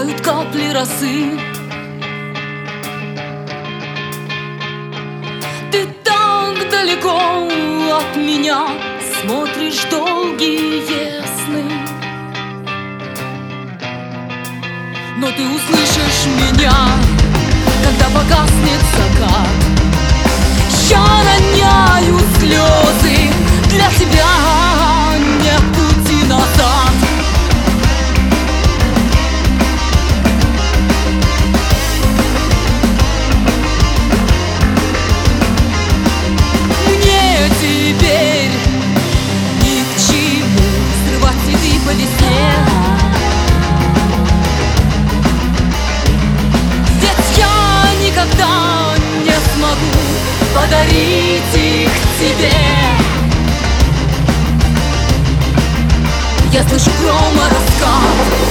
Падают капли росы. Ты так далеко от меня смотришь долгие сны, но ты услышишь меня, когда погаснет закат. Я роняю слезы, для тебя нет пути назад. Мне теперь ни к чему срывать цветы по весне, ведь я никогда не смогу подарить их тебе. Я слышу грома раскат.